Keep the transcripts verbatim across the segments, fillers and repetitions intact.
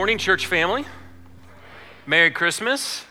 morning, church family. Merry Christmas.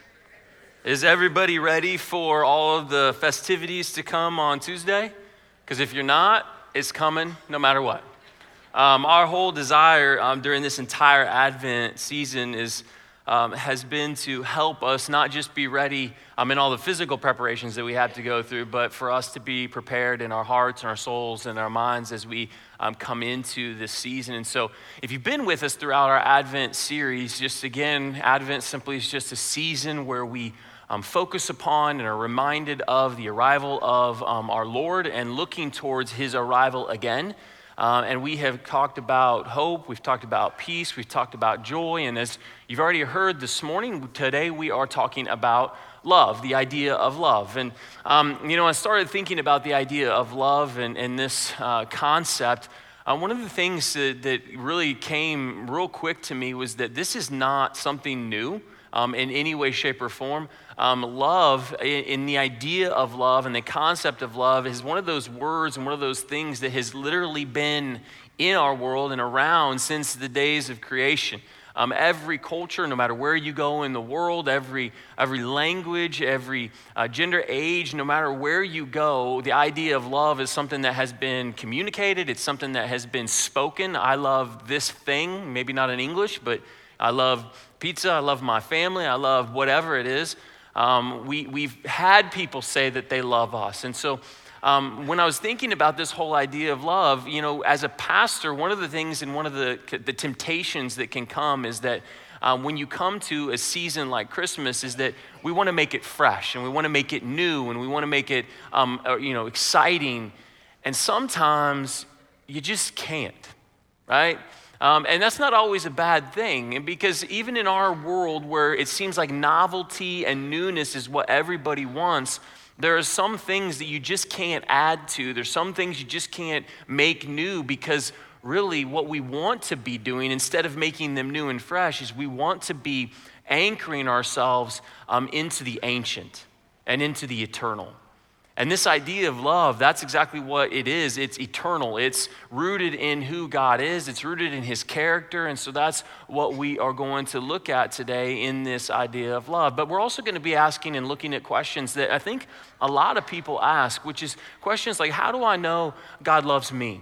Is everybody ready for all of the festivities to come on Tuesday? Because if you're not, it's coming no matter what. Um, our whole desire um, during this entire Advent season is um, has been to help us not just be ready um, in all the physical preparations that we have to go through, but for us to be prepared in our hearts and our souls and our minds as we um, come into this season. And so if you've been with us throughout our Advent series, just again, Advent simply is just a season where we um, focus upon and are reminded of the arrival of um, our Lord and looking towards his arrival again. Um, and we have talked about hope, we've talked about peace, we've talked about joy, and as you've already heard this morning, today we are talking about love, the idea of love. And, um, you know, I started thinking about the idea of love and, and this uh, concept. Uh, one of the things that, that really came real quick to me was that this is not something new um, in any way, shape, or form. Um, love, in, in the idea of love and the concept of love, is one of those words and one of those things that has literally been in our world and around since the days of creation. Um, every culture, no matter where you go in the world, every every language, every uh, gender, age, no matter where you go, the idea of love is something that has been communicated. It's something that has been spoken. I love this thing, maybe not in English, but I love pizza. I love my family. I love whatever it is. Um, we, we've had people say that they love us. And so um, when I was thinking about this whole idea of love, you know, as a pastor, one of the things and one of the, the temptations that can come is that um, when you come to a season like Christmas is that we want to make it fresh and we want to make it new and we want to make it, um, you know, exciting. And sometimes you just can't, right? Um, and that's not always a bad thing, because even in our world where it seems like novelty and newness is what everybody wants, there are some things that you just can't add to. There's some things you just can't make new, because really what we want to be doing instead of making them new and fresh is we want to be anchoring ourselves um, into the ancient and into the eternal. And this idea of love, that's exactly what it is. It's eternal. It's rooted in who God is. It's rooted in his character. And so that's what we are going to look at today in this idea of love. But we're also going to be asking and looking at questions that I think a lot of people ask, which is questions like, how do I know God loves me?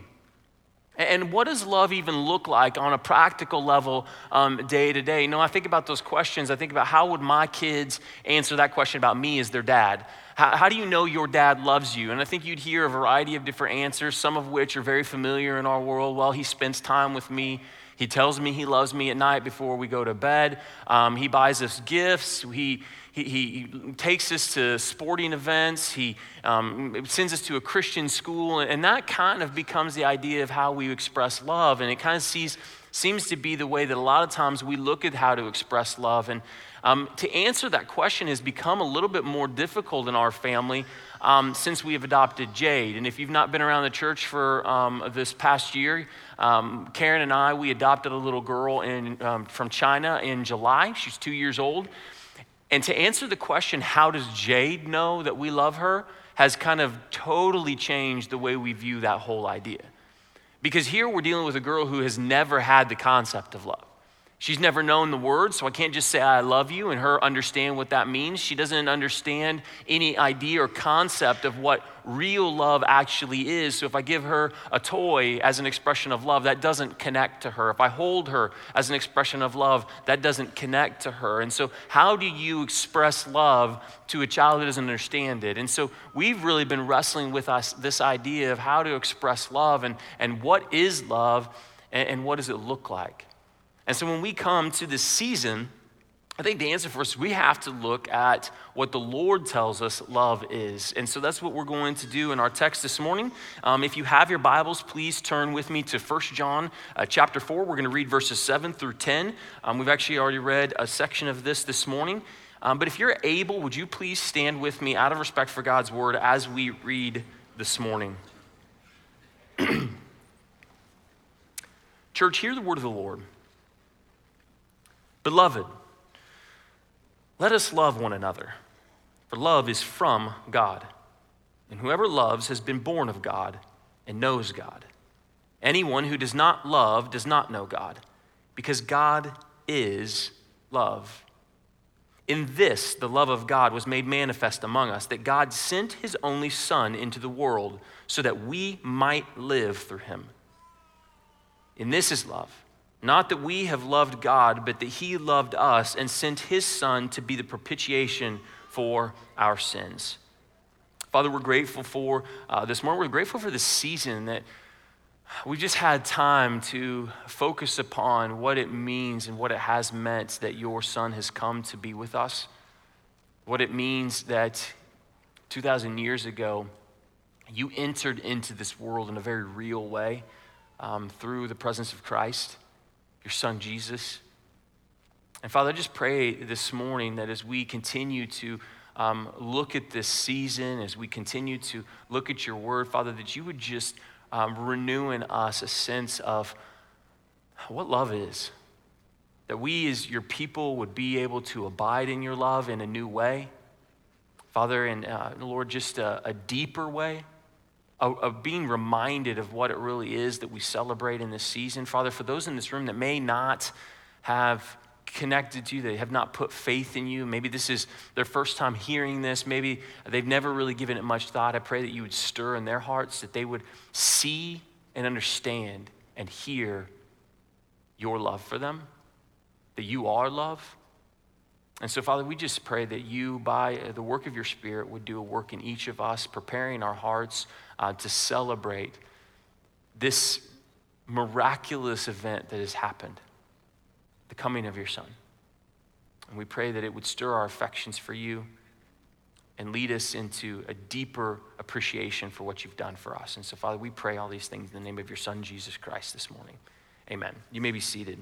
And what does love even look like on a practical level um, day to day? You know, I think about those questions. I think about how would my kids answer that question about me as their dad? How, how do you know your dad loves you? And I think you'd hear a variety of different answers, some of which are very familiar in our world. Well, he spends time with me. He tells me he loves me at night before we go to bed. Um, he buys us gifts. He He, he takes us to sporting events. He um, sends us to a Christian school. And that kind of becomes the idea of how we express love. And it kind of sees, seems to be the way that a lot of times we look at how to express love. And um, to answer that question has become a little bit more difficult in our family um, since we have adopted Jade. And if you've not been around the church for um, this past year, um, Karen and I, we adopted a little girl in, um, from China in July. She's two years old. And to answer the question, how does Jade know that we love her, has kind of totally changed the way we view that whole idea. Because here we're dealing with a girl who has never had the concept of love. She's never known the word, so I can't just say I love you and her understand what that means. She doesn't understand any idea or concept of what real love actually is. So if I give her a toy as an expression of love, that doesn't connect to her. If I hold her as an expression of love, that doesn't connect to her. And so how do you express love to a child that doesn't understand it? And so we've really been wrestling with us this idea of how to express love and, and what is love and, and what does it look like? And so when we come to this season, I think the answer for us, we have to look at what the Lord tells us love is. And so that's what we're going to do in our text this morning. Um, if you have your Bibles, please turn with me to First John uh, chapter four. We're going to read verses seven through ten. Um, we've actually already read a section of this this morning. Um, but if you're able, would you please stand with me out of respect for God's word as we read this morning? Church, hear the word of the Lord. Beloved, let us love one another, for love is from God. And whoever loves has been born of God and knows God. Anyone who does not love does not know God, because God is love. In this, the love of God was made manifest among us, that God sent his only Son into the world so that we might live through him. In this is love, not that we have loved God, but that he loved us and sent his Son to be the propitiation for our sins. Father, we're grateful for uh, this morning. We're grateful for this season that we just had time to focus upon what it means and what it has meant that your Son has come to be with us. What it means that two thousand years ago, you entered into this world in a very real way um, through the presence of Christ, your Son Jesus. And Father, I just pray this morning that as we continue to um, look at this season, as we continue to look at your word, Father, that you would just Um, renew in us a sense of what love is. That we as your people would be able to abide in your love in a new way. Father, and uh, Lord, just a, a deeper way of, of being reminded of what it really is that we celebrate in this season. Father, for those in this room that may not have connected to you, they have not put faith in you. Maybe this is their first time hearing this. Maybe they've never really given it much thought. I pray that you would stir in their hearts, that they would see and understand and hear your love for them, that you are love. And so, Father, we just pray that you, by the work of your Spirit, would do a work in each of us, preparing our hearts uh, to celebrate this miraculous event that has happened, the coming of your Son. And we pray that it would stir our affections for you and lead us into a deeper appreciation for what you've done for us. And so, Father, we pray all these things in the name of your Son, Jesus Christ, this morning. Amen. You may be seated.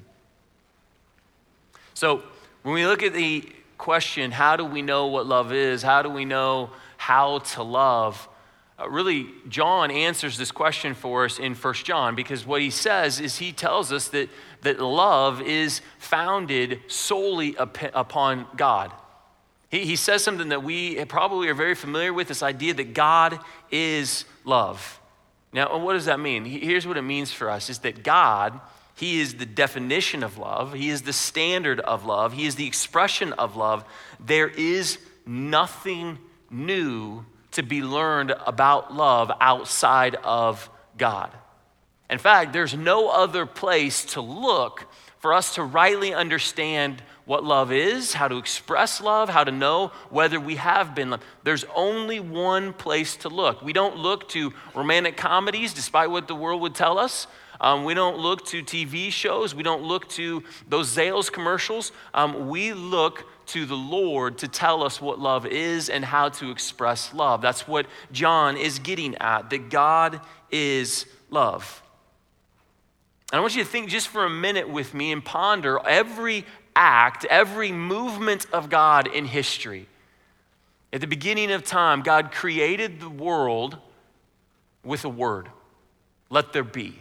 So, when we look at the question, how do we know what love is? How do we know how to love? Uh, really, John answers this question for us in First John, because what he says is he tells us that, that love is founded solely up, upon God. He, he says something that we probably are very familiar with, this idea that God is love. Now, what does that mean? Here's what it means for us, is that God, he is the definition of love. He is the standard of love. He is the expression of love. There is nothing new to be learned about love outside of God. In fact, there's no other place to look for us to rightly understand what love is, how to express love, how to know whether we have been loved. There's only one place to look. We don't look to romantic comedies, despite what the world would tell us. Um, we don't look to T V shows. We don't look to those Zales commercials. Um, we look to the Lord to tell us what love is and how to express love. That's what John is getting at, that God is love. And I want you to think just for a minute with me and ponder every act, every movement of God in history. At the beginning of time, God created the world with a word. Let there be.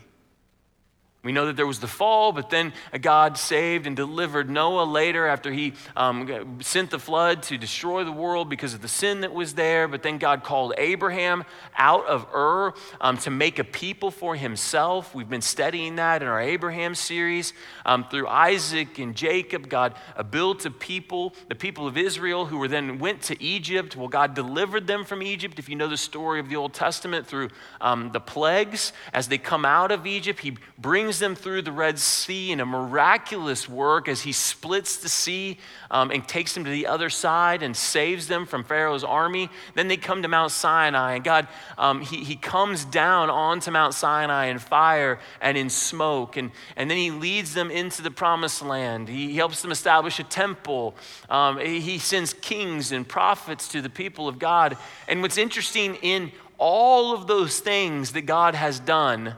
We know that there was the fall, but then God saved and delivered Noah later after he um, sent the flood to destroy the world because of the sin that was there. But then God called Abraham out of Ur um, to make a people for himself. We've been studying that in our Abraham series. Um, through Isaac and Jacob, God uh, built a people, the people of Israel, who were then went to Egypt. Well, God delivered them from Egypt. If you know the story of the Old Testament, through um, the plagues, as they come out of Egypt, he brings them through the Red Sea in a miraculous work as he splits the sea um, and takes them to the other side and saves them from Pharaoh's army. Then they come to Mount Sinai, and God, um, he, he comes down onto Mount Sinai in fire and in smoke, and, and then he leads them into the promised land. He, he helps them establish a temple. Um, he, he sends kings and prophets to the people of God. And what's interesting in all of those things that God has done,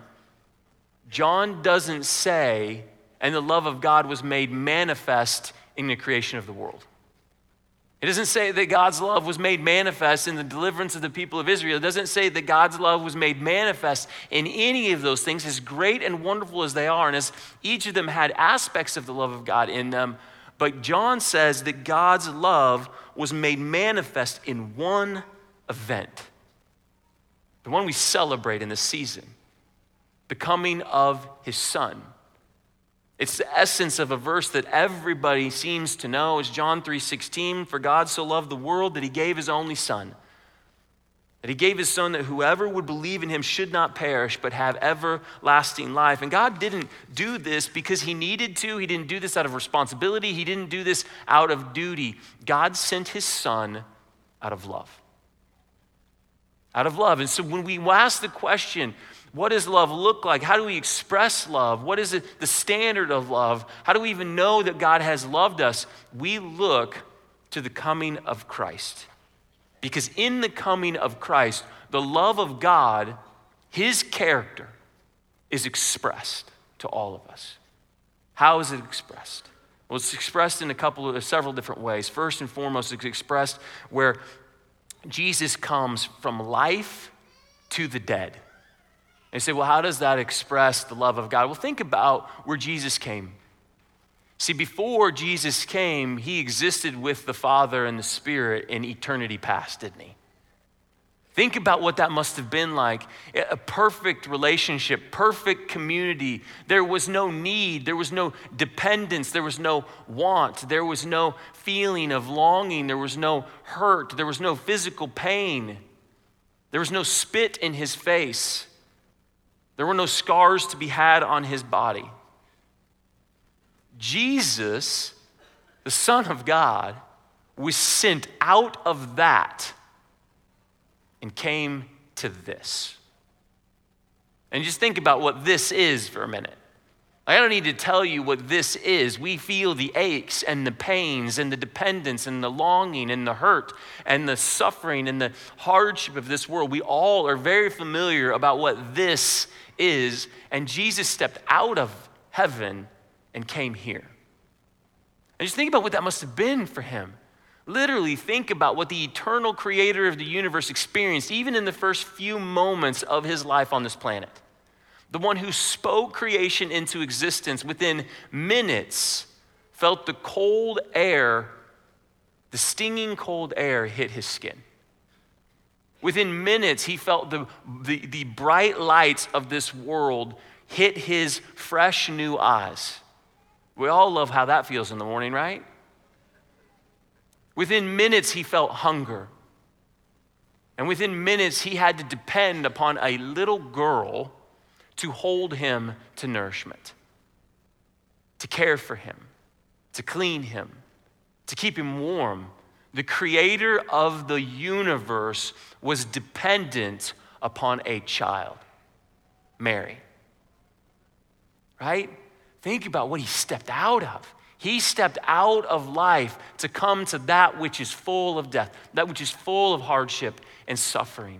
John doesn't say, and the love of God was made manifest in the creation of the world. It doesn't say that God's love was made manifest in the deliverance of the people of Israel. It doesn't say that God's love was made manifest in any of those things, as great and wonderful as they are, and as each of them had aspects of the love of God in them. But John says that God's love was made manifest in one event, the one we celebrate in this season. The coming of his Son. It's the essence of a verse that everybody seems to know. It's John three sixteen, for God so loved the world that he gave his only son. That he gave his son that whoever would believe in him should not perish but have everlasting life. And God didn't do this because he needed to. He didn't do this out of responsibility. He didn't do this out of duty. God sent his son out of love. Out of love. And so when we ask the question, what does love look like? How do we express love? What is it, the standard of love? How do we even know that God has loved us? We look to the coming of Christ. Because in the coming of Christ, the love of God, his character, is expressed to all of us. How is it expressed? Well, it's expressed in a couple of several different ways. First and foremost, it's expressed where Jesus comes from life to the dead. And you say, well, how does that express the love of God? Well, think about where Jesus came. See, before Jesus came, he existed with the Father and the Spirit in eternity past, didn't he? Think about what that must have been like. A perfect relationship, perfect community. There was no need, there was no dependence, there was no want, there was no feeling of longing, there was no hurt, there was no physical pain. There was no spit in his face. There were no scars to be had on his body. Jesus, the Son of God, was sent out of that and came to this. And just think about what this is for a minute. I don't need to tell you what this is. We feel the aches and the pains and the dependence and the longing and the hurt and the suffering and the hardship of this world. We all are very familiar about what this is. And Jesus stepped out of heaven and came here. And just think about what that must have been for him. Literally think about what the eternal creator of the universe experienced even in the first few moments of his life on this planet. The one who spoke creation into existence within minutes felt the cold air, the stinging cold air hit his skin. Within minutes, he felt the, the, the bright lights of this world hit his fresh new eyes. We all love how that feels in the morning, right? Within minutes, he felt hunger. And within minutes, he had to depend upon a little girl to hold him to nourishment, to care for him, to clean him, to keep him warm. The creator of the universe was dependent upon a child, Mary. Right? Think about what he stepped out of. He stepped out of life to come to that which is full of death, that which is full of hardship and suffering.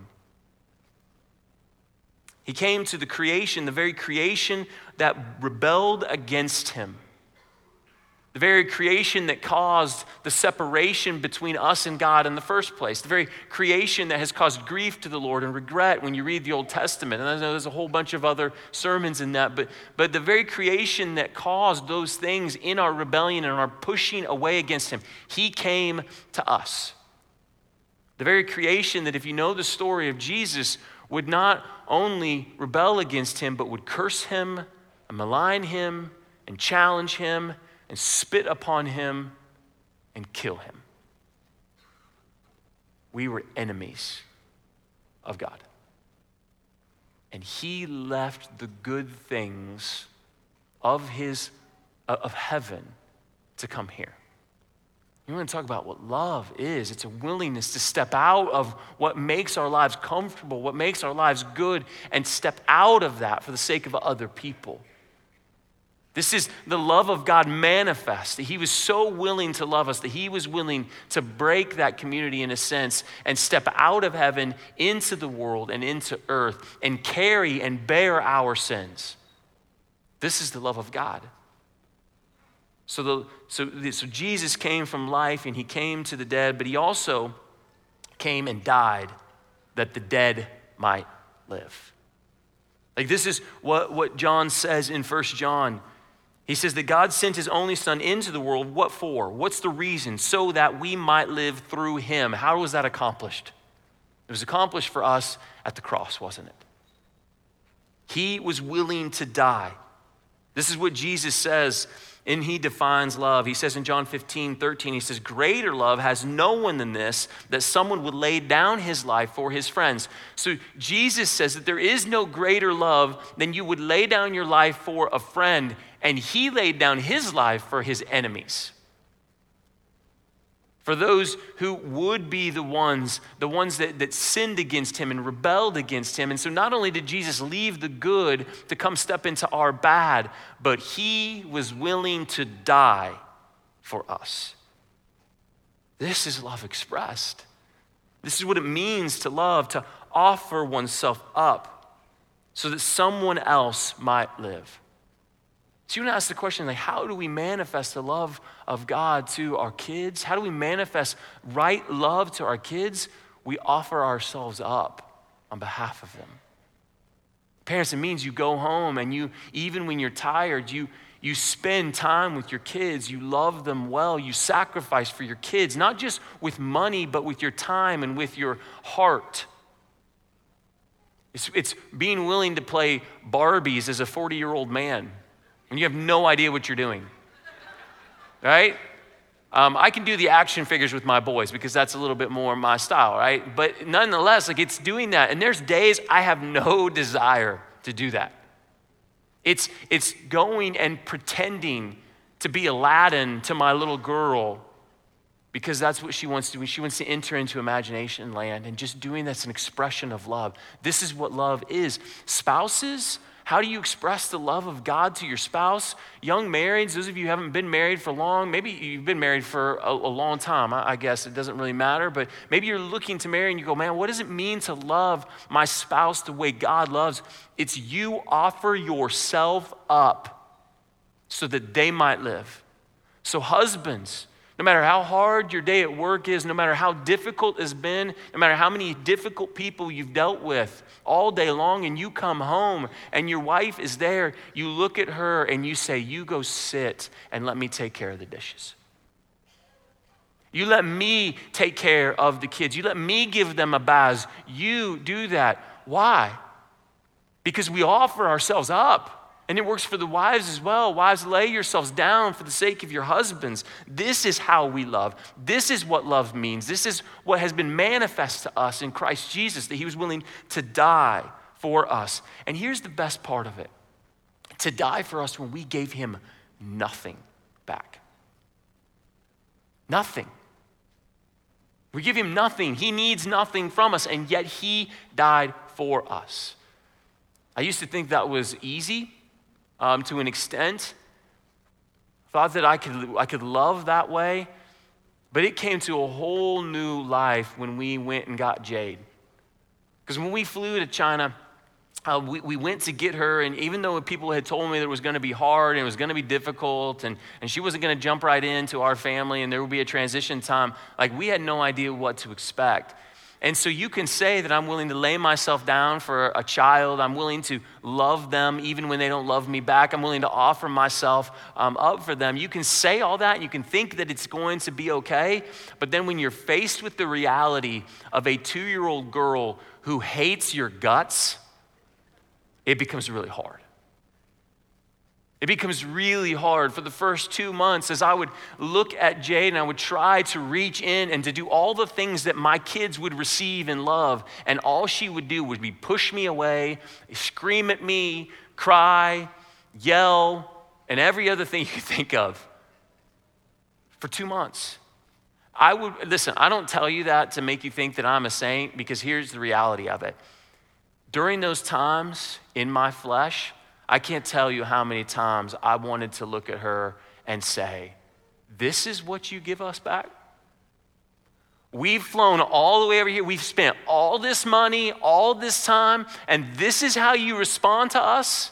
He came to the creation, the very creation that rebelled against him. The very creation that caused the separation between us and God in the first place. The very creation that has caused grief to the Lord and regret when you read the Old Testament. And I know there's a whole bunch of other sermons in that, but, but the very creation that caused those things in our rebellion and our pushing away against him, he came to us. The very creation that, if you know the story of Jesus, would not only rebel against him, but would curse him and malign him and challenge him and spit upon him and kill him. We were enemies of God. And he left the good things of his of heaven to come here. You want to talk about what love is? It's a willingness to step out of what makes our lives comfortable, what makes our lives good, and step out of that for the sake of other people. This is the love of God manifest. He was so willing to love us that he was willing to break that community in a sense and step out of heaven into the world and into earth and carry and bear our sins. This is the love of God. So, the, so, so Jesus came from life and he came to the dead, but he also came and died that the dead might live. Like this is what, what John says in First John. He says that God sent his only son into the world. What for? What's the reason? So that we might live through him. How was that accomplished? It was accomplished for us at the cross, wasn't it? He was willing to die This is what Jesus says, and he defines love. He says in John fifteen, thirteen, he says, greater love has no one than this, that someone would lay down his life for his friends. So Jesus says that there is no greater love than you would lay down your life for a friend, and he laid down his life for his enemies. For those who would be the ones, the ones that, that sinned against him and rebelled against him. And so not only did Jesus leave the good to come step into our bad, but he was willing to die for us. This is love expressed. This is what it means to love, to offer oneself up so that someone else might live. So you want to ask the question, like, how do we manifest the love of God to our kids? How do we manifest right love to our kids? We offer ourselves up on behalf of them. Parents, it means you go home and you, even when you're tired, you, you spend time with your kids. You love them well. You sacrifice for your kids, not just with money, but with your time and with your heart. It's, it's being willing to play Barbies as a forty-year-old man when you have no idea what you're doing, right? Um, I can do the action figures with my boys because that's a little bit more my style, right? But nonetheless, like it's doing that. And there's days I have no desire to do that. It's, it's going and pretending to be Aladdin to my little girl because that's what she wants to do. She wants to enter into imagination land, and just doing that's an expression of love. This is what love is. Spouses, how do you express the love of God to your spouse? Young marrieds, those of you who haven't been married for long, maybe you've been married for a, a long time, I, I guess it doesn't really matter, but maybe you're looking to marry and you go, man, what does it mean to love my spouse the way God loves? It's you offer yourself up so that they might live. So husbands, no matter how hard your day at work is, no matter how difficult it's been, no matter how many difficult people you've dealt with all day long, and you come home and your wife is there, you look at her and you say, you go sit and let me take care of the dishes. You let me take care of the kids. You let me give them a bath. You do that. Why? Because we offer ourselves up. And it works for the wives as well. Wives, lay yourselves down for the sake of your husbands. This is how we love. This is what love means. This is what has been manifest to us in Christ Jesus, that he was willing to die for us. And here's the best part of it. To die for us when we gave him nothing back. Nothing. We give him nothing. He needs nothing from us, and yet he died for us. I used to think that was easy. Um, to an extent, thought that I could I could love that way, but it came to a whole new life when we went and got Jade. Because when we flew to China, uh, we, we went to get her, and even though people had told me that it was going to be hard and it was going to be difficult, and, and she wasn't going to jump right into our family and there would be a transition time, like we had no idea what to expect. And so you can say that I'm willing to lay myself down for a child. I'm willing to love them even when they don't love me back. I'm willing to offer myself um, up for them. You can say all that and you can think that it's going to be okay. But then when you're faced with the reality of a two-year-old girl who hates your guts, it becomes really hard. It becomes really hard. For the first two months, as I would look at Jade and I would try to reach in and to do all the things that my kids would receive and love, and all she would do would be push me away, scream at me, cry, yell, and every other thing you could think of. For two months. I would, listen, I don't tell you that to make you think that I'm a saint, because here's the reality of it. During those times in my flesh, I can't tell you how many times I wanted to look at her and say, this is what you give us back? We've flown all the way over here. We've spent all this money, all this time, and this is how you respond to us?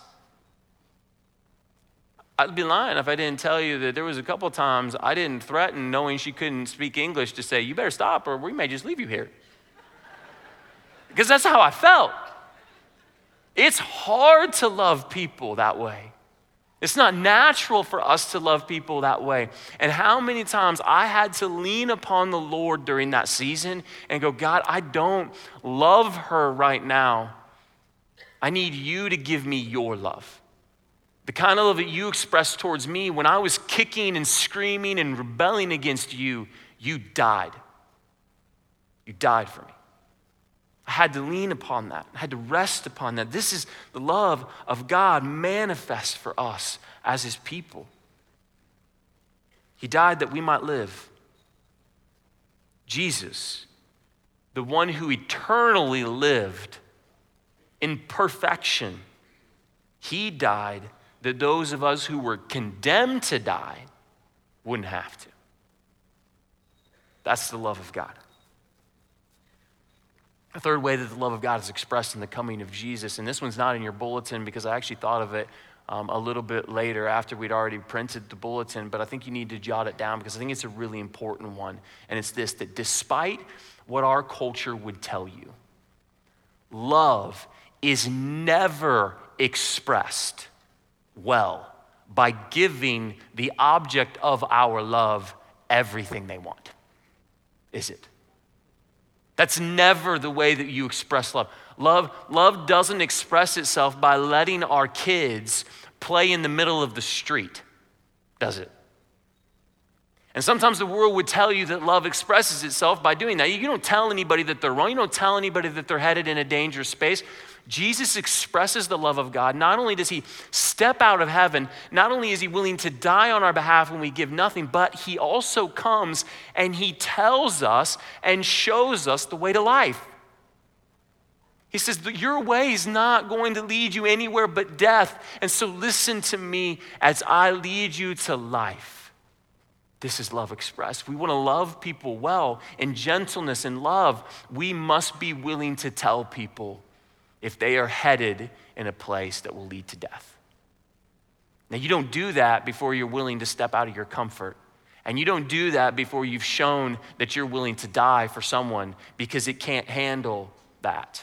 I'd be lying if I didn't tell you that there was a couple times I didn't threaten, knowing she couldn't speak English, to say, you better stop or we may just leave you here. Because that's how I felt. It's hard to love people that way. It's not natural for us to love people that way. And how many times I had to lean upon the Lord during that season and go, God, I don't love her right now. I need you to give me your love. The kind of love that you expressed towards me when I was kicking and screaming and rebelling against you, you died. You died for me. I had to lean upon that. I had to rest upon that. This is the love of God manifest for us as his people. He died that we might live. Jesus, the one who eternally lived in perfection, he died that those of us who were condemned to die wouldn't have to. That's the love of God. A third way that the love of God is expressed in the coming of Jesus, and this one's not in your bulletin because I actually thought of it um, a little bit later after we'd already printed the bulletin, but I think you need to jot it down because I think it's a really important one. And it's this, that despite what our culture would tell you, love is never expressed well by giving the object of our love everything they want, is it? That's never the way that you express love. Love, love doesn't express itself by letting our kids play in the middle of the street, does it? And sometimes the world would tell you that love expresses itself by doing that. You don't tell anybody that they're wrong. You don't tell anybody that they're headed in a dangerous space. Jesus expresses the love of God. Not only does he step out of heaven, not only is he willing to die on our behalf when we give nothing, but he also comes and he tells us and shows us the way to life. He says, your way is not going to lead you anywhere but death. And so listen to me as I lead you to life. This is love expressed. We want to love people well in gentleness and love. We must be willing to tell people if they are headed in a place that will lead to death. Now, you don't do that before you're willing to step out of your comfort. And you don't do that before you've shown that you're willing to die for someone because it can't handle that.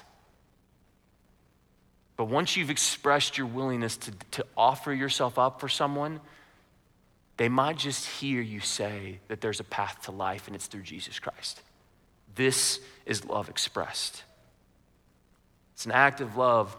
But once you've expressed your willingness to, to offer yourself up for someone, they might just hear you say that there's a path to life and it's through Jesus Christ. This is love expressed. It's an act of love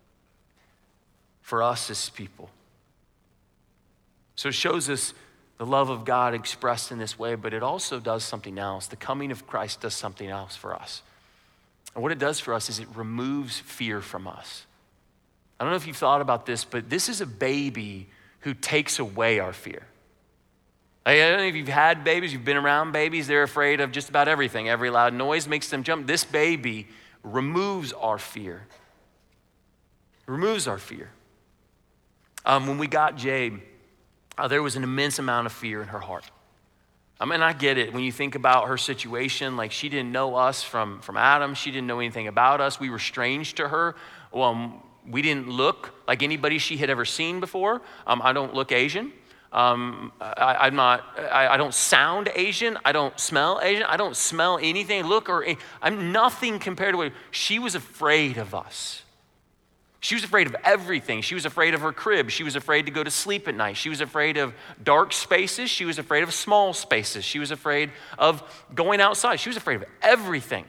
for us as people. So it shows us the love of God expressed in this way, but it also does something else. The coming of Christ does something else for us. And what it does for us is it removes fear from us. I don't know if you've thought about this, but this is a baby who takes away our fear. I don't know if you've had babies, you've been around babies, they're afraid of just about everything. Every loud noise makes them jump. This baby removes our fear. Removes our fear. Um, when we got Jade, uh, there was an immense amount of fear in her heart. I mean, I get it. When you think about her situation, like she didn't know us from, from Adam. She didn't know anything about us. We were strange to her. Well, um, we didn't look like anybody she had ever seen before. Um, I don't look Asian. Um, I, I'm not, I, I don't sound Asian. I don't smell Asian. I don't smell anything, look, or I'm nothing compared to what she was afraid of us. She was afraid of everything. She was afraid of her crib. She was afraid to go to sleep at night. She was afraid of dark spaces. She was afraid of small spaces. She was afraid of going outside. She was afraid of everything.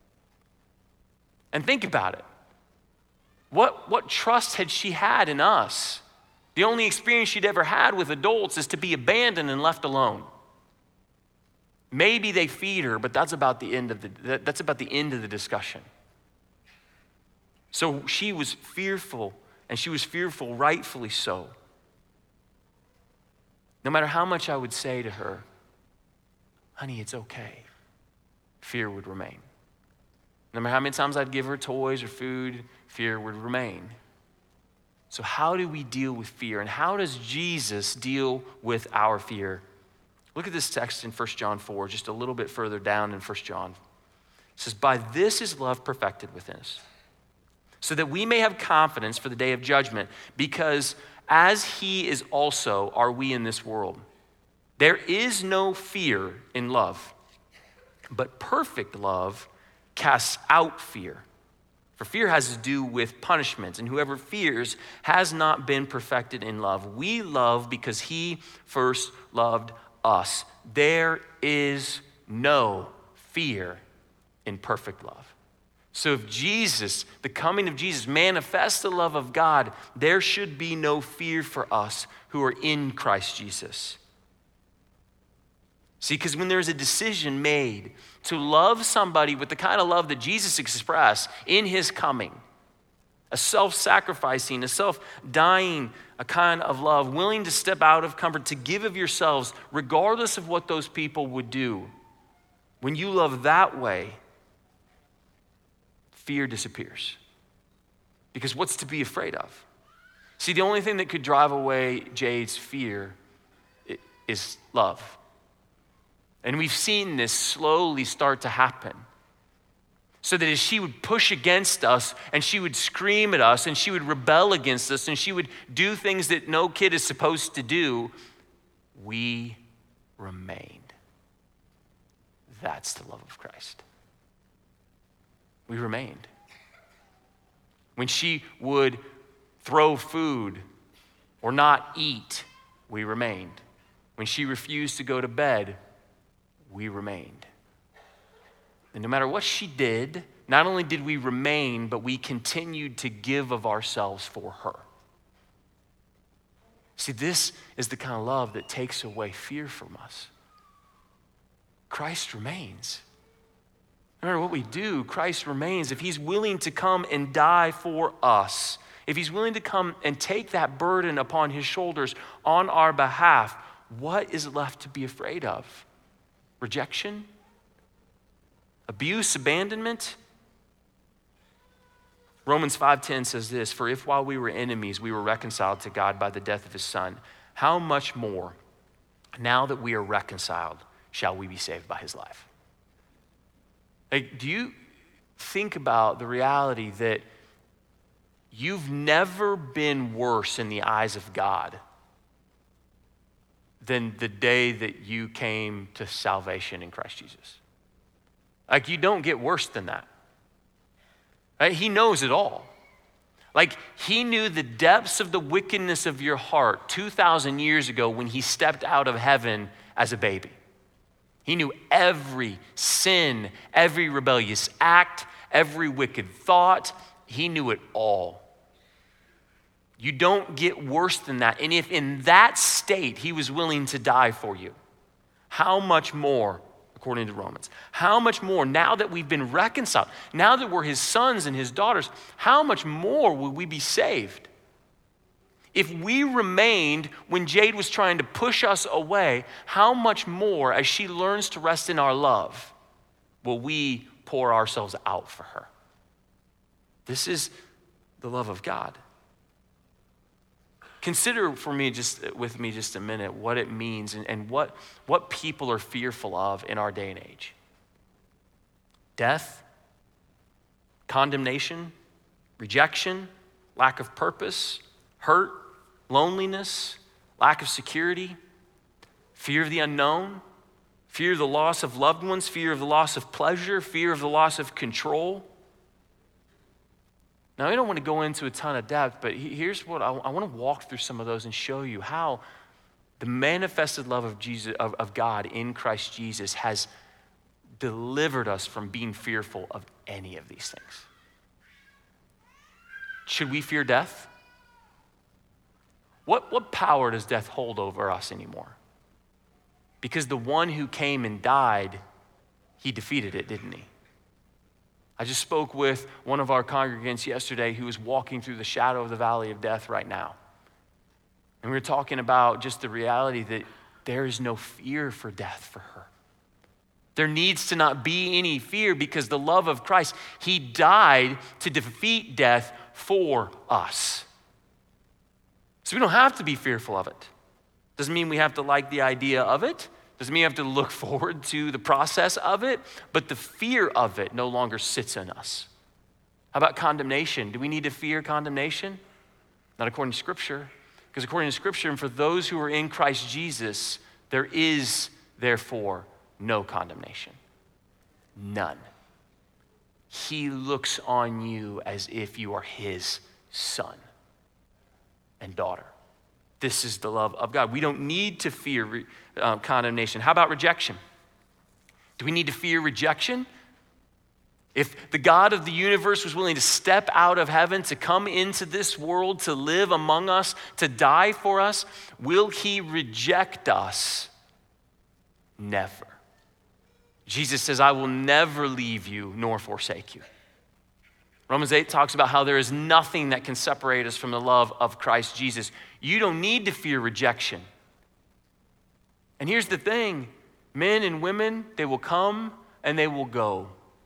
And think about it. What, what trust had she had in us? The only experience she'd ever had with adults is to be abandoned and left alone. Maybe they feed her, but that's about the end of the, that's about the end of the discussion. So she was fearful, and she was fearful rightfully so. No matter how much I would say to her, honey, it's okay, fear would remain. No matter how many times I'd give her toys or food, fear would remain. So how do we deal with fear? And how does Jesus deal with our fear? Look at this text in First John four, just a little bit further down in First John. It says, by this is love perfected within us, so that we may have confidence for the day of judgment, because as he is also are we in this world. There is no fear in love, but perfect love casts out fear. For fear has to do with punishment, and whoever fears has not been perfected in love. We love because he first loved us. There is no fear in perfect love. So if Jesus, the coming of Jesus, manifests the love of God, there should be no fear for us who are in Christ Jesus. See, because when there's a decision made to love somebody with the kind of love that Jesus expressed in his coming, a self-sacrificing, a self-dying, a kind of love, willing to step out of comfort, to give of yourselves, regardless of what those people would do. When you love that way, fear disappears. Because what's to be afraid of? See, the only thing that could drive away Jade's fear is love. And we've seen this slowly start to happen. So that as she would push against us and she would scream at us and she would rebel against us and she would do things that no kid is supposed to do, we remained. That's the love of Christ. We remained. When she would throw food or not eat, we remained. When she refused to go to bed, we remained. And no matter what she did, not only did we remain, but we continued to give of ourselves for her. See, this is the kind of love that takes away fear from us. Christ remains. No matter what we do, Christ remains. If he's willing to come and die for us, if he's willing to come and take that burden upon his shoulders on our behalf, what is left to be afraid of? Rejection? Abuse, abandonment? Romans five ten says this, "For if while we were enemies, we were reconciled to God by the death of his son, how much more, now that we are reconciled, shall we be saved by his life?" Like, do you think about the reality that you've never been worse in the eyes of God than the day that you came to salvation in Christ Jesus? Like, you don't get worse than that. Right? He knows it all. Like, he knew the depths of the wickedness of your heart two thousand years ago when he stepped out of heaven as a baby. He knew every sin, every rebellious act, every wicked thought. He knew it all. You don't get worse than that. And if in that state he was willing to die for you, how much more, according to Romans, how much more, now that we've been reconciled, now that we're his sons and his daughters, how much more will we be saved? If we remained when Jade was trying to push us away, how much more, as she learns to rest in our love, will we pour ourselves out for her? This is the love of God. Consider for me, just with me just a minute, what it means and, and what, what people are fearful of in our day and age. Death, condemnation, rejection, lack of purpose, hurt, loneliness, lack of security, fear of the unknown, fear of the loss of loved ones, fear of the loss of pleasure, fear of the loss of control. Now, I don't want to go into a ton of depth, but here's what I, I want to walk through some of those and show you how the manifested love of Jesus, of, of God in Christ Jesus has delivered us from being fearful of any of these things. Should we fear death? What, what power does death hold over us anymore? Because the one who came and died, he defeated it, didn't he? I just spoke with one of our congregants yesterday who is walking through the shadow of the valley of death right now. And we were talking about just the reality that there is no fear for death for her. There needs to not be any fear because the love of Christ, he died to defeat death for us. So we don't have to be fearful of it. Doesn't mean we have to like the idea of it. Doesn't mean you have to look forward to the process of it, but the fear of it no longer sits in us. How about condemnation? Do we need to fear condemnation? Not according to Scripture. Because according to Scripture, and for those who are in Christ Jesus, there is therefore no condemnation. None. He looks on you as if you are his son and daughter. This is the love of God. We don't need to fear um, condemnation. How about rejection? Do we need to fear rejection? If the God of the universe was willing to step out of heaven, to come into this world, to live among us, to die for us, will he reject us? Never. Jesus says, I will never leave you nor forsake you. Romans eight talks about how there is nothing that can separate us from the love of Christ Jesus. You don't need to fear rejection. And here's the thing, men and women, they will come and they will go.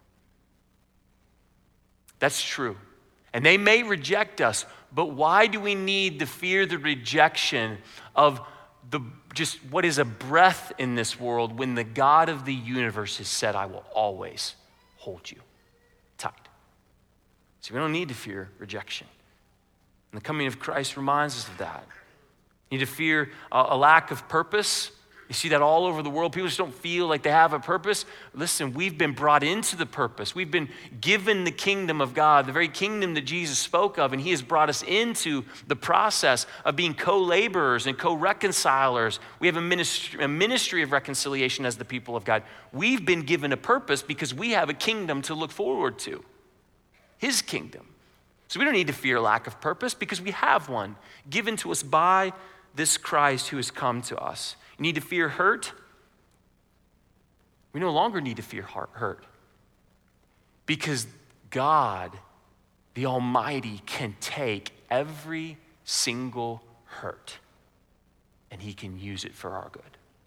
That's true. And they may reject us, but why do we need to fear the rejection of the just what is a breath in this world when the God of the universe has said, I will always hold you tight? So we don't need to fear rejection. And the coming of Christ reminds us of that. You need to fear a, a lack of purpose. You see that all over the world. People just don't feel like they have a purpose. Listen, we've been brought into the purpose. We've been given the kingdom of God, the very kingdom that Jesus spoke of, and he has brought us into the process of being co-laborers and co-reconcilers. We have a ministry, a ministry of reconciliation as the people of God. We've been given a purpose because we have a kingdom to look forward to, his kingdom. So we don't need to fear lack of purpose because we have one given to us by this Christ who has come to us. You need to fear hurt? We no longer need to fear hurt because God, the Almighty, can take every single hurt and he can use it for our good.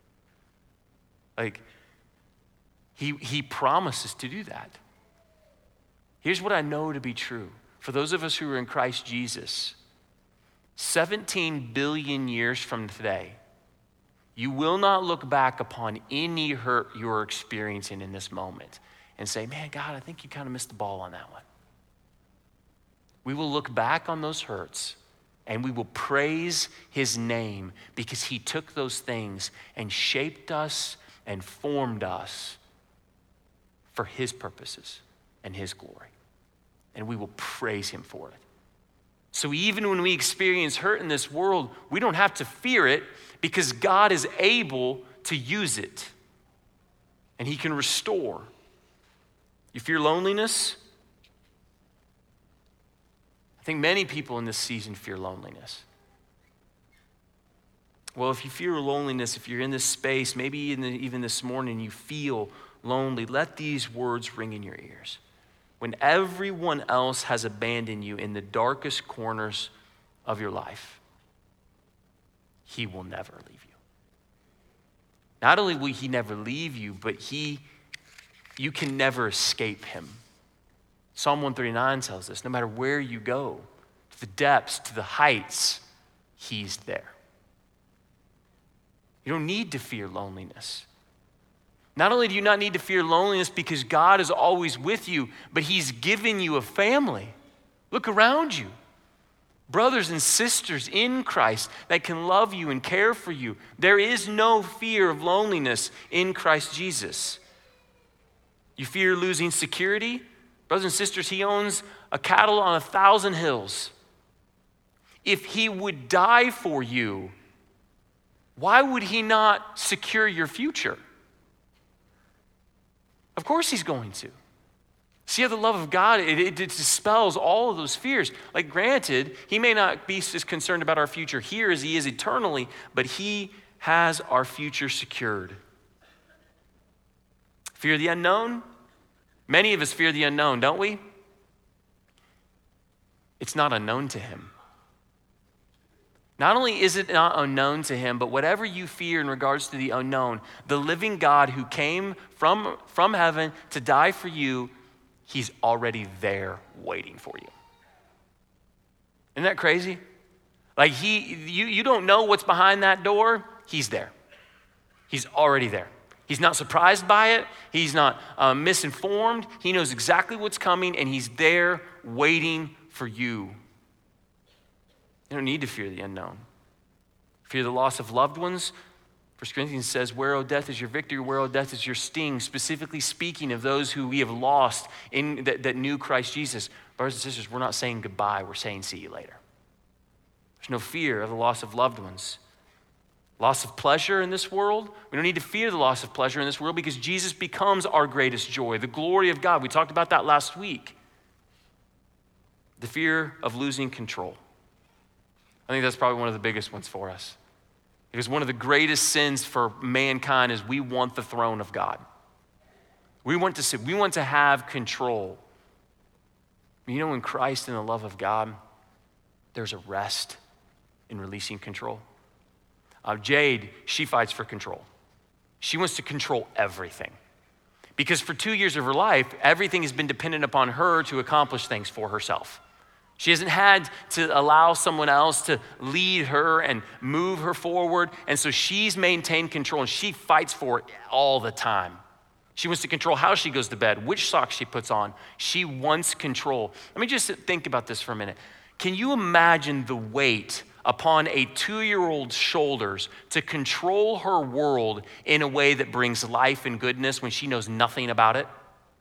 Like, he, he promises to do that. Here's what I know to be true. For those of us who are in Christ Jesus, seventeen billion years from today, you will not look back upon any hurt you're experiencing in this moment and say, man, God, I think you kind of missed the ball on that one. We will look back on those hurts and we will praise his name because he took those things and shaped us and formed us for his purposes and his glory. And we will praise him for it. So even when we experience hurt in this world, we don't have to fear it because God is able to use it and he can restore. You fear loneliness? I think many people in this season fear loneliness. Well, if you fear loneliness, if you're in this space, maybe in the, even this morning you feel lonely, let these words ring in your ears. When everyone else has abandoned you in the darkest corners of your life, he will never leave you. Not only will he never leave you, but he, you can never escape him. Psalm one thirty-nine tells us, no matter where you go, to the depths, to the heights, he's there. You don't need to fear loneliness. Not only do you not need to fear loneliness because God is always with you, but he's given you a family. Look around you. Brothers and sisters in Christ that can love you and care for you. There is no fear of loneliness in Christ Jesus. You fear losing security? Brothers and sisters, he owns a cattle on a thousand hills. If he would die for you, why would he not secure your future? Of course he's going to. See how the love of God, it, it dispels all of those fears. Like granted, he may not be as concerned about our future here as he is eternally, but he has our future secured. Fear the unknown? Many of us fear the unknown, don't we? It's not unknown to him. Not only is it not unknown to him, but whatever you fear in regards to the unknown, the living God who came from, from heaven to die for you, he's already there waiting for you. Isn't that crazy? Like he, you, you don't know what's behind that door. He's there. He's already there. He's not surprised by it. He's not uh, misinformed. He knows exactly what's coming and he's there waiting for you. You don't need to fear the unknown. Fear the loss of loved ones. First Corinthians says, where, O death, is your victory? Where, O death, is your sting? Specifically speaking of those who we have lost in that, that knew Christ Jesus. Brothers and sisters, we're not saying goodbye. We're saying see you later. There's no fear of the loss of loved ones. Loss of pleasure in this world. We don't need to fear the loss of pleasure in this world because Jesus becomes our greatest joy, the glory of God. We talked about that last week. The fear of losing control. I think that's probably one of the biggest ones for us. Because one of the greatest sins for mankind is we want the throne of God. We want to sit, we want to have control. You know, in Christ and the love of God, there's a rest in releasing control. Uh, Jade, she fights for control. She wants to control everything. Because for two years of her life, everything has been dependent upon her to accomplish things for herself. She hasn't had to allow someone else to lead her and move her forward. And so she's maintained control and she fights for it all the time. She wants to control how she goes to bed, which socks she puts on. She wants control. Let me just think about this for a minute. Can you imagine the weight upon a two-year-old's shoulders to control her world in a way that brings life and goodness when she knows nothing about it?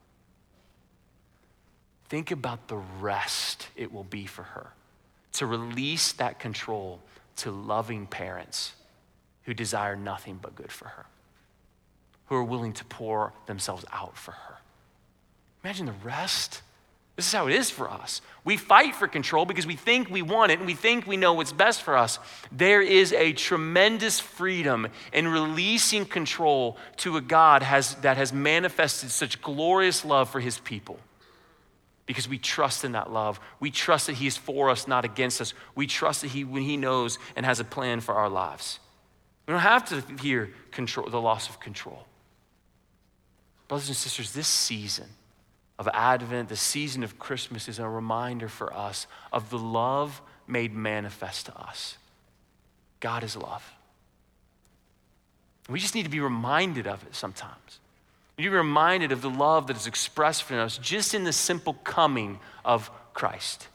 Think about the rest it will be for her to release that control to loving parents who desire nothing but good for her, who are willing to pour themselves out for her. Imagine the rest. This is how it is for us. We fight for control because we think we want it and we think we know what's best for us. There is a tremendous freedom in releasing control to a God has, that has manifested such glorious love for his people. Because we trust in that love. We trust that he is for us, not against us. We trust that he, when he knows and has a plan for our lives. We don't have to fear control, the loss of control. Brothers and sisters, this season of Advent, the season of Christmas is a reminder for us of the love made manifest to us. God is love. We just need to be reminded of it sometimes. We need to be reminded of the love that is expressed for us just in the simple coming of Christ.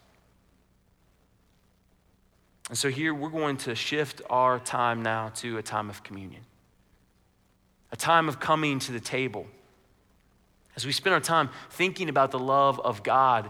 And so here we're going to shift our time now to a time of communion, a time of coming to the table. As we spend our time thinking about the love of God,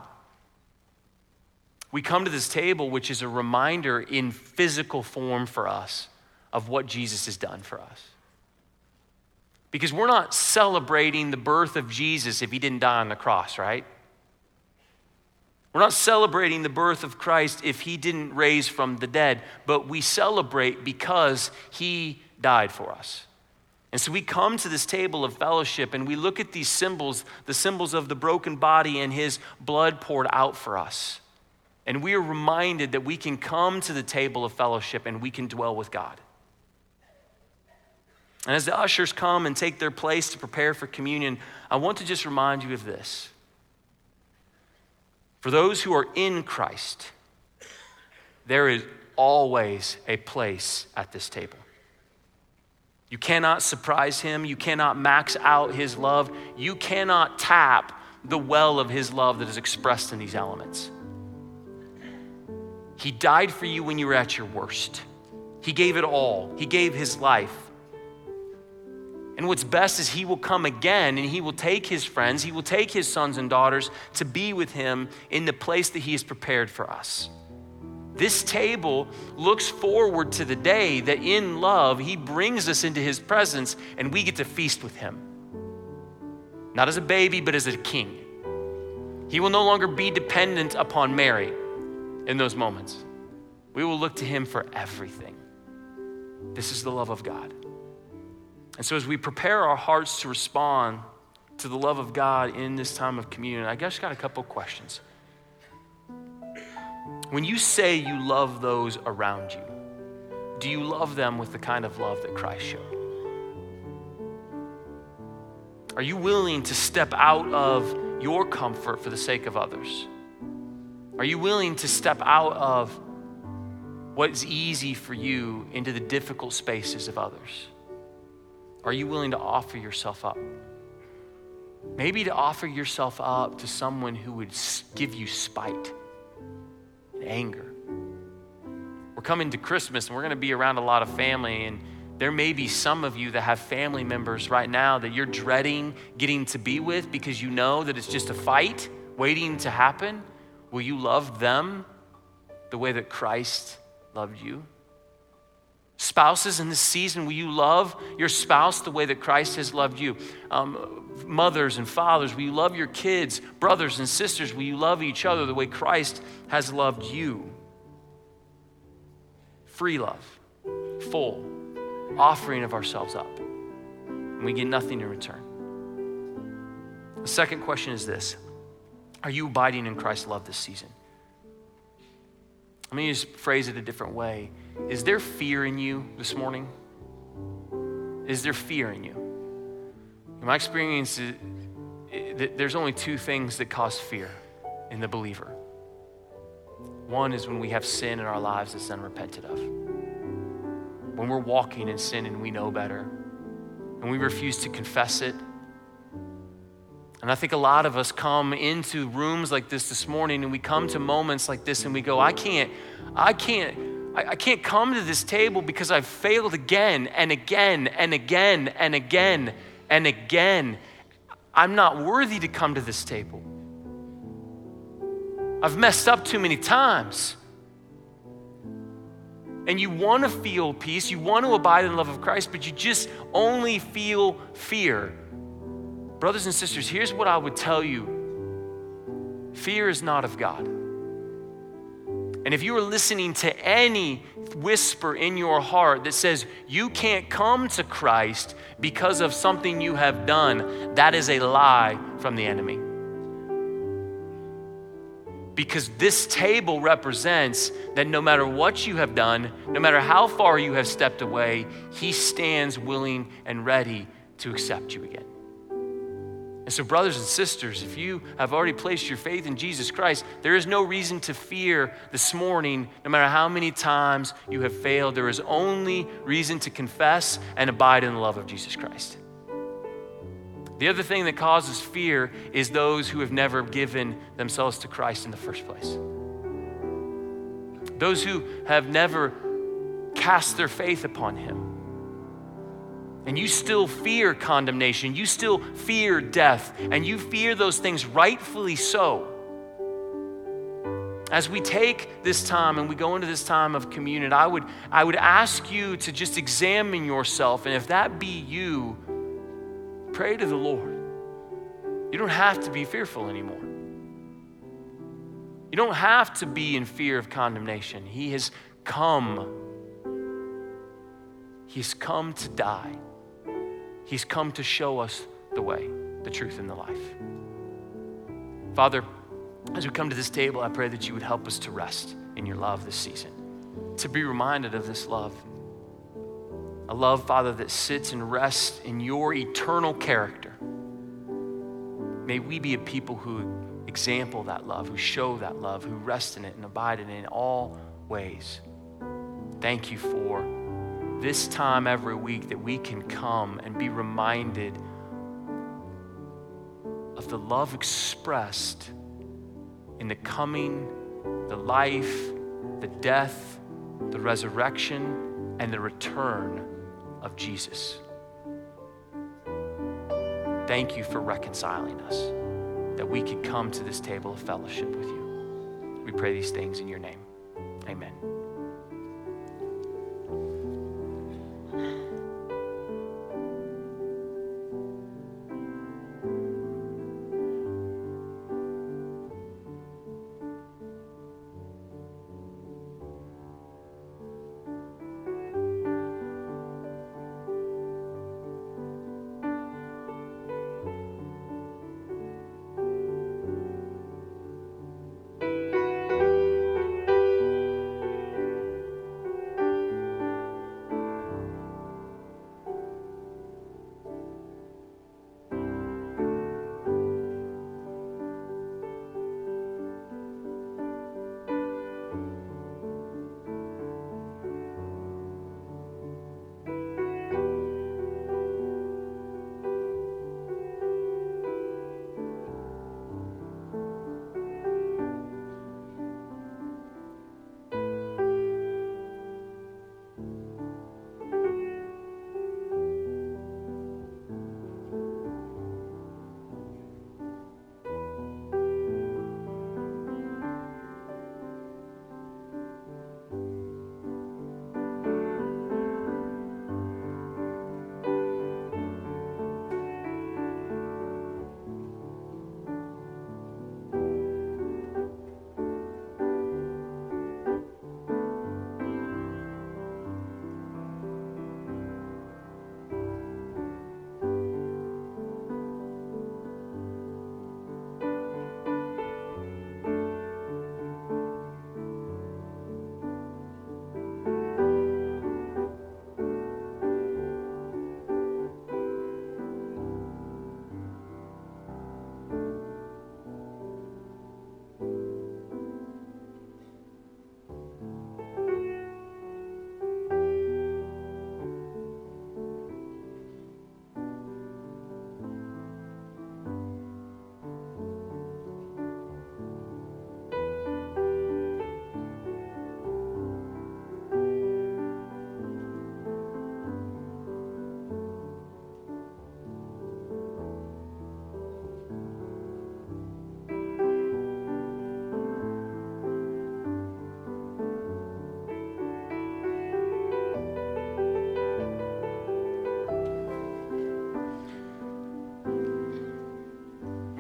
we come to this table, which is a reminder in physical form for us of what Jesus has done for us. Because we're not celebrating the birth of Jesus if he didn't die on the cross, right? We're not celebrating the birth of Christ if he didn't raise from the dead, but we celebrate because he died for us. And so we come to this table of fellowship and we look at these symbols, the symbols of the broken body and his blood poured out for us. And we are reminded that we can come to the table of fellowship and we can dwell with God. And as the ushers come and take their place to prepare for communion, I want to just remind you of this. For those who are in Christ, there is always a place at this table. You cannot surprise him. You cannot max out his love. You cannot tap the well of his love that is expressed in these elements. He died for you when you were at your worst. He gave it all. He gave his life. And what's best is he will come again and he will take his friends, he will take his sons and daughters to be with him in the place that he has prepared for us. This table looks forward to the day that in love, he brings us into his presence and we get to feast with him. Not as a baby, but as a king. He will no longer be dependent upon Mary in those moments. We will look to him for everything. This is the love of God. And so as we prepare our hearts to respond to the love of God in this time of communion, I just got a couple questions. When you say you love those around you, do you love them with the kind of love that Christ showed? Are you willing to step out of your comfort for the sake of others? Are you willing to step out of what is easy for you into the difficult spaces of others? Are you willing to offer yourself up? Maybe to offer yourself up to someone who would give you spite and anger. We're coming to Christmas and we're going to be around a lot of family, and there may be some of you that have family members right now that you're dreading getting to be with because you know that it's just a fight waiting to happen. Will you love them the way that Christ loved you? Spouses, in this season, will you love your spouse the way that Christ has loved you? Um, mothers and fathers, will you love your kids? Brothers and sisters, will you love each other the way Christ has loved you? Free love, full, offering of ourselves up. And we get nothing in return. The second question is this: are you abiding in Christ's love this season? Let me just phrase it a different way. Is there fear in you this morning? Is there fear in you? In my experience, there's only two things that cause fear in the believer. One is when we have sin in our lives that's unrepented of. When we're walking in sin and we know better, and we refuse to confess it. And I think a lot of us come into rooms like this this morning, and we come to moments like this and we go, I can't, I can't, I, I can't come to this table because I've failed again and again and again and again and again. I'm not worthy to come to this table. I've messed up too many times. And you want to feel peace, you want to abide in the love of Christ, but you just only feel fear. Brothers and sisters, here's what I would tell you. Fear is not of God. And if you are listening to any whisper in your heart that says you can't come to Christ because of something you have done, that is a lie from the enemy. Because this table represents that no matter what you have done, no matter how far you have stepped away, he stands willing and ready to accept you again. And so, brothers and sisters, if you have already placed your faith in Jesus Christ, there is no reason to fear this morning, no matter how many times you have failed. There is only reason to confess and abide in the love of Jesus Christ. The other thing that causes fear is those who have never given themselves to Christ in the first place. Those who have never cast their faith upon him. And you still fear condemnation, you still fear death, and you fear those things rightfully so. As we take this time and we go into this time of communion, I would, I would ask you to just examine yourself, and if that be you, pray to the Lord. You don't have to be fearful anymore. You don't have to be in fear of condemnation. He has come. He's come to die. He's come to show us the way, the truth, and the life. Father, as we come to this table, I pray that you would help us to rest in your love this season, to be reminded of this love. A love, Father, that sits and rests in your eternal character. May we be a people who example that love, who show that love, who rest in it and abide in it in all ways. Thank you for this time every week that we can come and be reminded of the love expressed in the coming, the life, the death, the resurrection, and the return of Jesus. Thank you for reconciling us, that we could come to this table of fellowship with you. We pray these things in your name. Amen.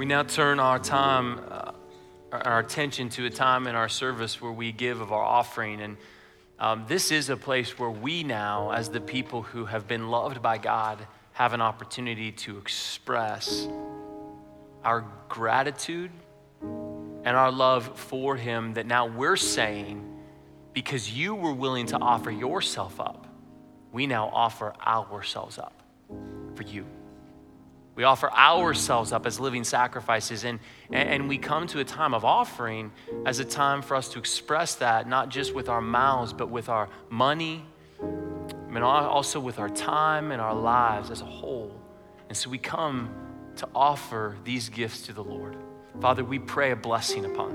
We now turn our time, uh, our attention to a time in our service where we give of our offering. And um, this is a place where we now, as the people who have been loved by God, have an opportunity to express our gratitude and our love for him, that now we're saying, because you were willing to offer yourself up, we now offer ourselves up for you. We offer ourselves up as living sacrifices, and, and we come to a time of offering as a time for us to express that, not just with our mouths, but with our money, and also with our time and our lives as a whole. And so we come to offer these gifts to the Lord. Father, we pray a blessing upon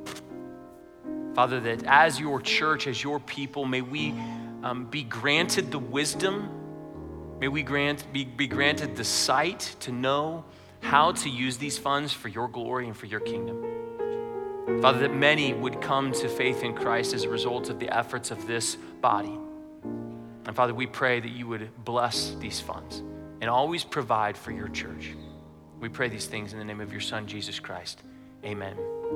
them. Father, that as your church, as your people, may we um, be granted the wisdom. May we grant, be, be granted the sight to know how to use these funds for your glory and for your kingdom. Father, that many would come to faith in Christ as a result of the efforts of this body. And Father, we pray that you would bless these funds and always provide for your church. We pray these things in the name of your Son, Jesus Christ. Amen.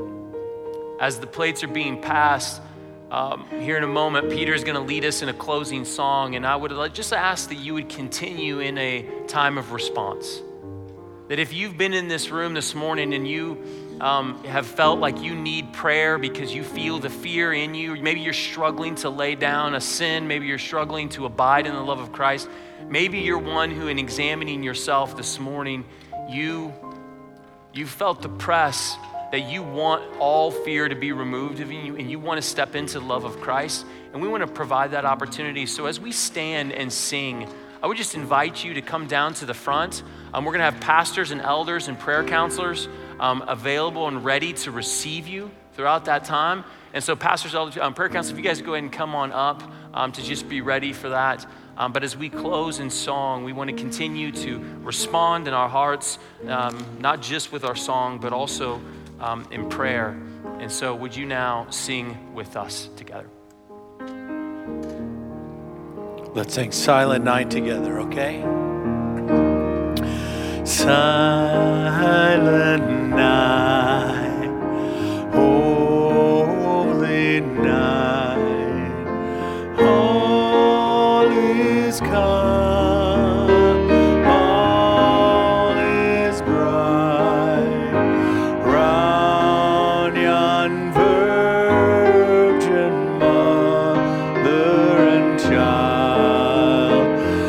As the plates are being passed, Um, here in a moment, Peter is going to lead us in a closing song, and I would just ask that you would continue in a time of response. That if you've been in this room this morning and you um, have felt like you need prayer because you feel the fear in you, maybe you're struggling to lay down a sin, maybe you're struggling to abide in the love of Christ, maybe you're one who, in examining yourself this morning, you, you felt the press that you want all fear to be removed of you and you want to step into the love of Christ. And we want to provide that opportunity. So as we stand and sing, I would just invite you to come down to the front. Um, we're going to have pastors and elders and prayer counselors um, available and ready to receive you throughout that time. And so pastors, elders, um, prayer counselors, if you guys go ahead and come on up um, to just be ready for that. Um, but as we close in song, we want to continue to respond in our hearts, um, not just with our song, but also Um, in prayer. And so would you now sing with us together? Let's sing Silent Night together, okay? Silent night, holy night, all is calm, all is bright, round yon virgin mother and child,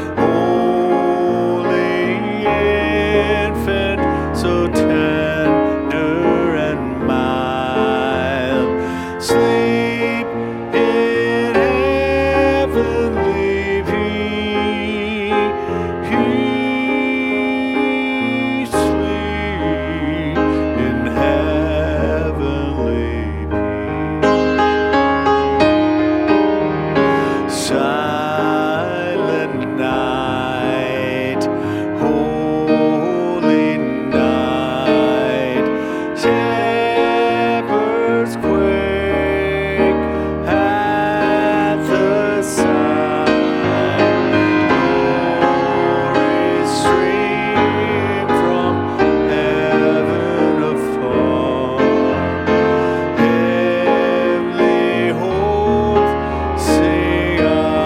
holy infant, so tender and mild, sleep in heavenly peace, sleep in heavenly peace. Silent night, holy night, shepherds quake at the sight, glories stream from heaven afar, heavenly hosts sing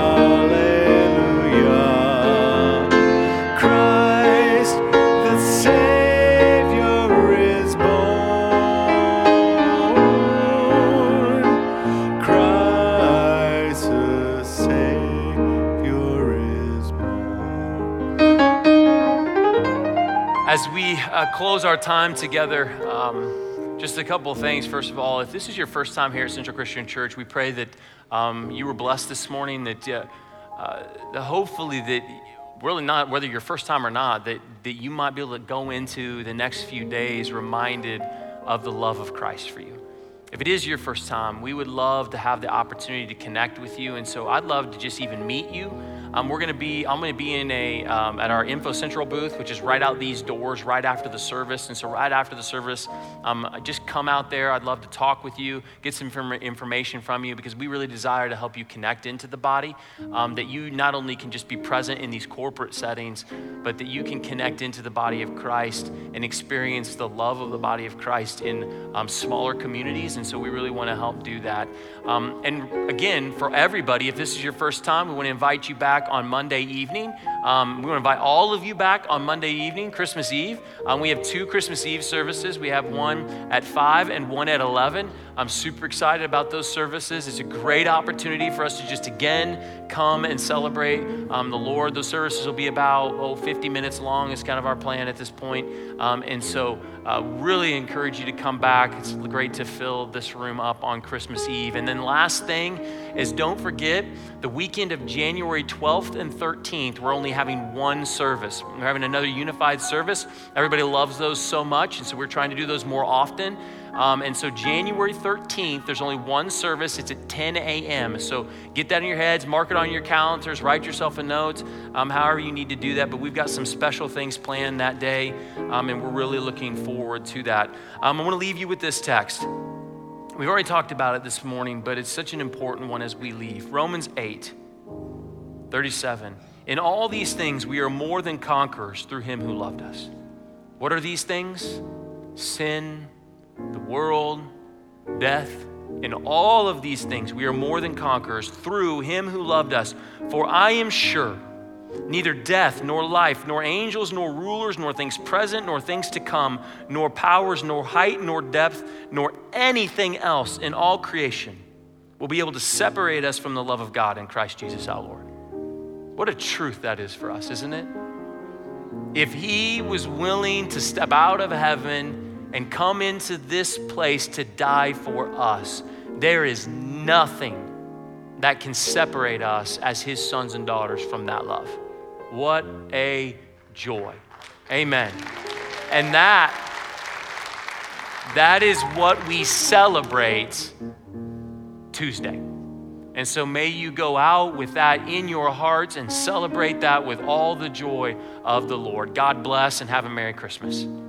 hallelujah. Christ the Savior is born. Christ the Savior is born. As we uh, close our time together, um, just a couple of things. First of all, if this is your first time here at Central Christian Church, we pray that um, you were blessed this morning, that, uh, uh, that hopefully that really not, whether your first time or not, that, that you might be able to go into the next few days reminded of the love of Christ for you. If it is your first time, we would love to have the opportunity to connect with you. And so I'd love to just even meet you. Um, we're going to be, I'm going to be in a, um, at our Info Central booth, which is right out these doors right after the service. And so right after the service, um, just come out there. I'd love to talk with you, get some inform- information from you, because we really desire to help you connect into the body, um, that you not only can just be present in these corporate settings, but that you can connect into the body of Christ and experience the love of the body of Christ in um, smaller communities. And so we really want to help do that. Um, and again, for everybody, if this is your first time, we want to invite you back on Monday evening. Um, we want to invite all of you back on Monday evening, Christmas Eve. Um, we have two Christmas Eve services. We have one at five and one at eleven. I'm super excited about those services. It's a great opportunity for us to just again come and celebrate um, the Lord. Those services will be about oh, fifty minutes long is kind of our plan at this point. Um, and so uh, really encourage you to come back. It's great to fill this room up on Christmas Eve. And then last thing is, don't forget the weekend of January twelfth and thirteenth, we're only having one service. We're having another unified service. Everybody loves those so much, and so we're trying to do those more often. Um, and so January thirteenth, there's only one service. It's at ten a.m. So get that in your heads, mark it on your calendars, write yourself a note, um, however you need to do that. But we've got some special things planned that day, um, and we're really looking forward to that. Um, I want to leave you with this text. We've already talked about it this morning, but it's such an important one as we leave. Romans eight, thirty-seven. In all these things, we are more than conquerors through him who loved us. What are these things? Sin, the world, death. In all of these things, we are more than conquerors through him who loved us. For I am sure neither death, nor life, nor angels, nor rulers, nor things present, nor things to come, nor powers, nor height, nor depth, nor anything else in all creation will be able to separate us from the love of God in Christ Jesus our Lord. What a truth that is for us, isn't it? If he was willing to step out of heaven and come into this place to die for us, there is nothing that can separate us as his sons and daughters from that love. What a joy. Amen. And that, that is what we celebrate Tuesday. And so may you go out with that in your hearts and celebrate that with all the joy of the Lord. God bless and have a Merry Christmas.